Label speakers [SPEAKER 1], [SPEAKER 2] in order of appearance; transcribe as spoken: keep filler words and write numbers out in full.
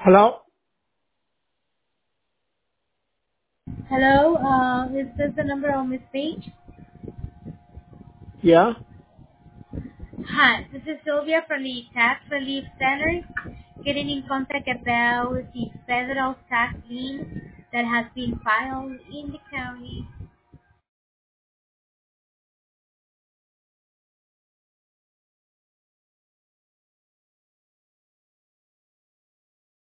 [SPEAKER 1] Hello?
[SPEAKER 2] Hello, uh, is this the number on Miss Page?
[SPEAKER 1] Yeah?
[SPEAKER 2] Hi, this is Sylvia from the Tax Relief Center, getting in contact about the federal tax lien that has been filed in the county.